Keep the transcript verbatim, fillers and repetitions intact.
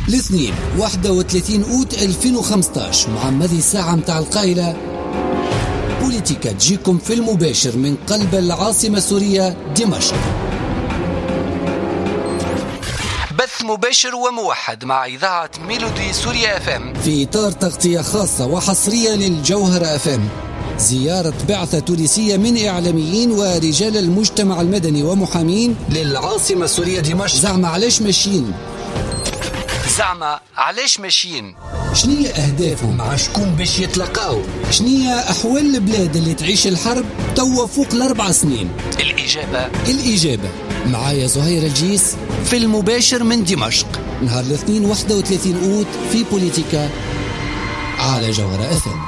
الاثنين واحد وثلاثين أوت ألفين وخمسة عشر مع مدي الساعة متاع القائلة بوليتيكا تجيكم في المباشر من قلب العاصمة السورية دمشق. بث مباشر وموحد مع إذاعة ميلودي سوريا اف ام في إطار تغطية خاصة وحصرية للجوهرة اف ام. زيارة بعثة تونسية من إعلاميين ورجال المجتمع المدني ومحامين للعاصمة السورية دمشق. زعما علاش ماشيين؟ زعما علاش ماشيين؟ شنية أهدافهم؟ مع شكون باش يتلقاو؟ شنية أحوال البلاد اللي تعيش الحرب توا فوق الأربع سنين؟ الإجابة الإجابة معايا زهير الجيس في المباشر من دمشق نهار الاثنين واحد وثلاثين أوت في بوليتيكا على جوهرة اف ام.